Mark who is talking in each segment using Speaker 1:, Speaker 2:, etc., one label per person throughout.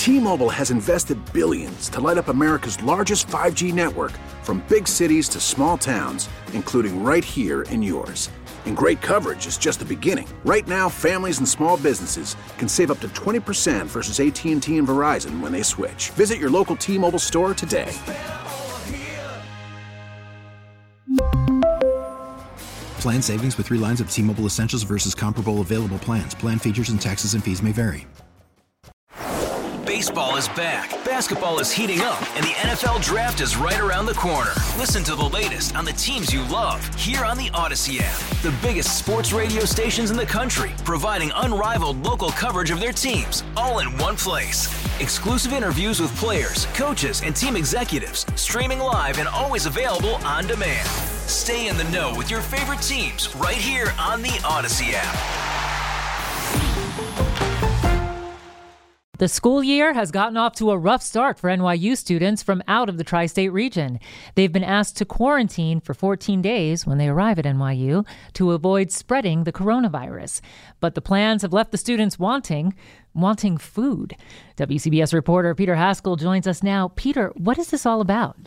Speaker 1: T-Mobile has invested billions to light up America's largest 5G network, from big cities to small towns, including right here in yours. And great coverage is just the beginning. Right now, families and small businesses can save up to 20% versus AT&T and Verizon when they switch. Visit your local T-Mobile store today.
Speaker 2: Plan savings with 3 lines of T-Mobile Essentials versus comparable available plans. Plan features and taxes and fees may vary.
Speaker 3: Baseball is back, basketball is heating up, and the NFL Draft is right around the corner. Listen to the latest on the teams you love here on the Odyssey app. The biggest sports radio stations in the country, providing unrivaled local coverage of their teams, all in one place. Exclusive interviews with players, coaches, and team executives, streaming live and always available on demand. Stay in the know with your favorite teams right here on the Odyssey app.
Speaker 4: The school year has gotten off to a rough start for NYU students from out of the tri-state region. They've been asked to quarantine for 14 days when they arrive at NYU to avoid spreading the coronavirus. But the plans have left the students wanting food. WCBS reporter Peter Haskell joins us now. Peter, what is this all about?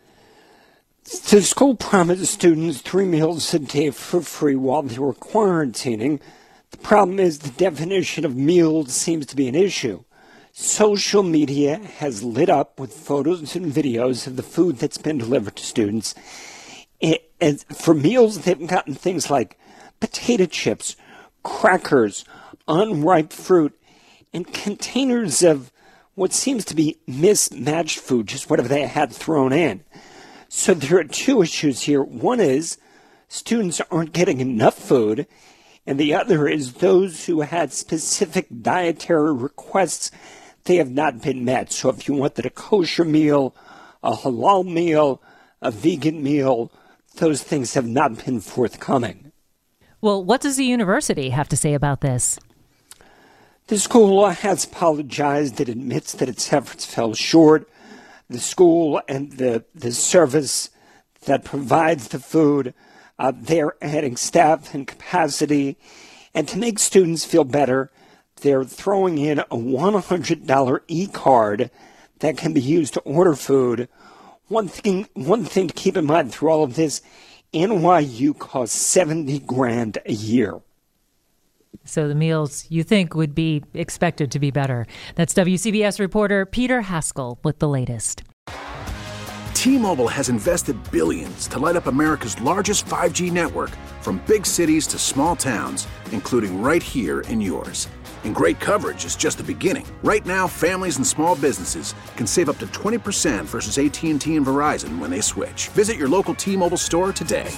Speaker 5: The school promised students 3 meals a day for free while they were quarantining. The problem is the definition of meals seems to be an issue. Social media has lit up with photos and videos of the food that's been delivered to students. And for meals, they've gotten things like potato chips, crackers, unripe fruit, and containers of what seems to be mismatched food, just whatever they had thrown in. So there are 2 issues here. One is students aren't getting enough food, and the other is those who had specific dietary requests, they have not been met. So if you wanted a kosher meal, a halal meal, a vegan meal, those things have not been forthcoming.
Speaker 4: Well, what does the university have to say about this?
Speaker 5: The school has apologized. It admits that its efforts fell short. The school and the service that provides the food, they're adding staff and capacity. And to make students feel better, they're throwing in a $100 e-card that can be used to order food. One thing to keep in mind through all of this, NYU costs $70,000 a year.
Speaker 4: So the meals you think would be expected to be better. That's WCBS reporter Peter Haskell with the latest.
Speaker 1: T-Mobile has invested billions to light up America's largest 5G network, from big cities to small towns, including right here in yours. And great coverage is just the beginning. Right now, families and small businesses can save up to 20% versus AT&T and Verizon when they switch. Visit your local T-Mobile store today.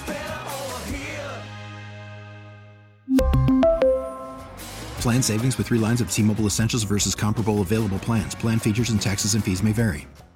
Speaker 2: Plan savings with 3 lines of T-Mobile Essentials versus comparable available plans. Plan features and taxes and fees may vary.